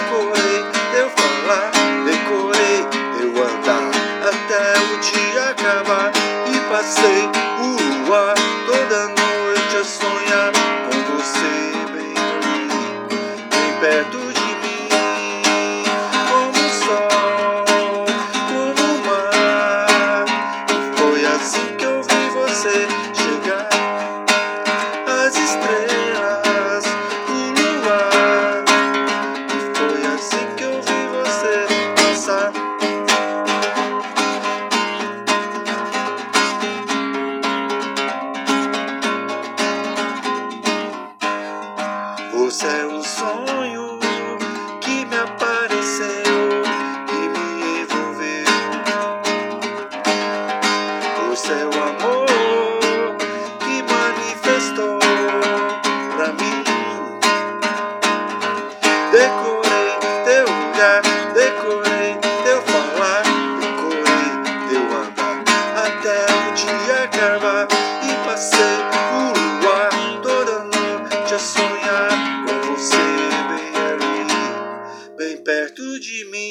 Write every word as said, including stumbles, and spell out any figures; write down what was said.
Decorei teu falar, decorei teu andar, até o dia acabar. E passei o luar toda noite a sonhar com você bem ali, bem perto de mim, como o sol, como o mar. E foi assim que eu vi você chegar, as estrelas, o luar. E foi assim que eu vi você passar. Você é um sonho que me apareceu e me envolveu. Você é o amor que manifestou pra mim. Decorei teu olhar, decorei teu falar, decorei teu andar, até o dia acabar. E passei o luar toda noite a sonhar com você bem ali, bem perto de mim.